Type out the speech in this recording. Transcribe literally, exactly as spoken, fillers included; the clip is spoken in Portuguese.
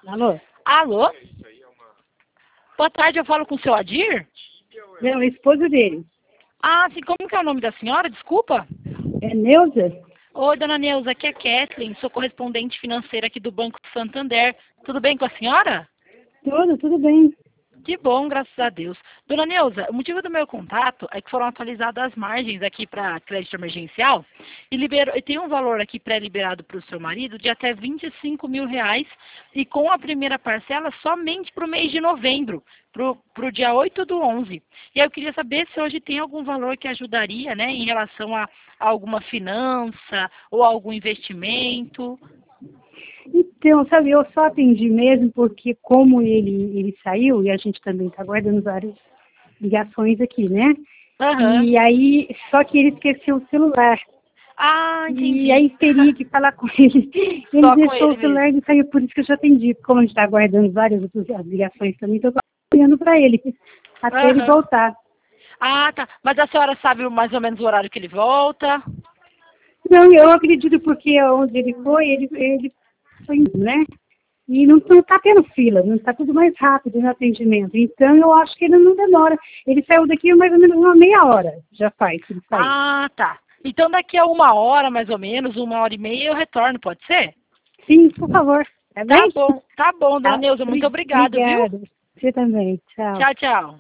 Alô? Alô? Boa tarde, eu falo com o seu Adir? Não, é esposo dele. Ah, sim, como que é o nome da senhora? Desculpa. É Neuza? Oi, dona Neuza, aqui é Kathleen, sou correspondente financeira aqui do Banco Santander. Tudo bem com a senhora? Tudo, tudo bem. Que bom, graças a Deus. Dona Neuza, o motivo do meu contato é que foram atualizadas as margens aqui para crédito emergencial e, liberou, e tem um valor aqui pré-liberado para o seu marido de até vinte e cinco mil reais e com a primeira parcela somente para o mês de novembro, para o dia oito do onze. E aí eu queria saber se hoje tem algum valor que ajudaria, né, em relação a, a alguma finança ou algum investimento. Então, sabe, eu só atendi mesmo porque como ele, ele saiu, e a gente também está guardando várias ligações aqui, né? Aham. E aí, só que ele esqueceu o celular. Ah, E entendi. aí teria que falar com ele. Ele Só com deixou ele o celular mesmo. e saiu, por isso que eu já atendi. Como a gente está guardando várias outras ligações também, então eu estou olhando para ele, até ele Aham. voltar. Ah, tá. Mas a senhora sabe mais ou menos o horário que ele volta? Não, eu acredito porque onde ele foi, ele, ele foi indo, né? E não está tendo fila, não está tudo mais rápido no atendimento. Então, eu acho que ele não demora. Ele saiu daqui mais ou menos uma meia hora, já faz que ele saiu. Ah, tá. Então daqui a uma hora, mais ou menos, uma hora e meia, eu retorno, pode ser? Sim, por favor. Tá Tá bem? bom, tá bom, dona Tá. Neuza, muito Obri- obrigado, viu? Obrigada. Você também. Tchau. Tchau, tchau.